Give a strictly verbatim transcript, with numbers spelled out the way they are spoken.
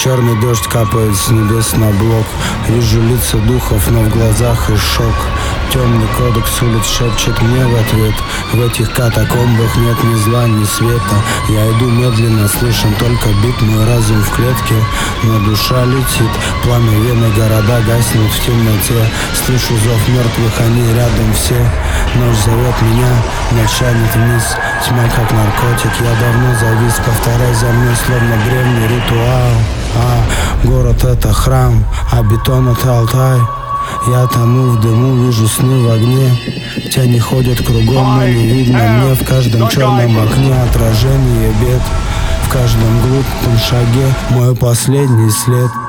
Черный дождь капает с небес на блок. Вижу лица духов, но в глазах и шок. Темный кодекс улиц шепчет мне в ответ: в этих катакомбах нет ни зла, ни света. Я иду медленно, слышен только бит, мой разум в клетке, но душа летит. Пламя вены, города гаснут в темноте. Слышу зов мертвых, они рядом все. Ночь зовет меня, ночь тянет вниз. Тьма как наркотик, я давно завис. Повторяй за мной, словно древний ритуал. А, город это храм, а бетон это Алтай. Я тону в дыму, вижу сны в огне. Тени ходят кругом, но не видно мне. В каждом черном окне отражение бед. В каждом глупом шаге мой последний след.